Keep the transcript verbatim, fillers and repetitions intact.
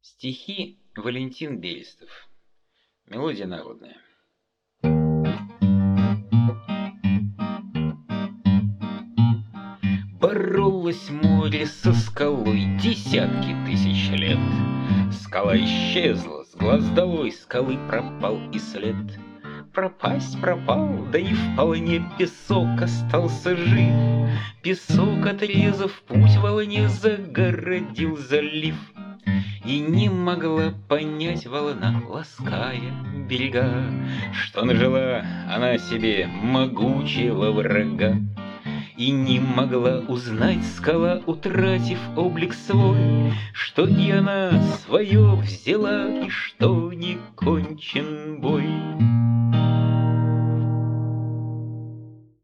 Стихи Валентин Берестов. Мелодия народная. Боролось море со скалой десятки тысяч лет. Скала исчезла, с глаз долой скалы пропал и след. Пропасть пропал, да и вполне песок остался жив. Песок, отрезав путь волне, загородил залив. И не могла понять волна, лаская берега, что нажила она себе могучего врага. И не могла узнать скала, утратив облик свой, что и она свое взяла, и что не кончен бой.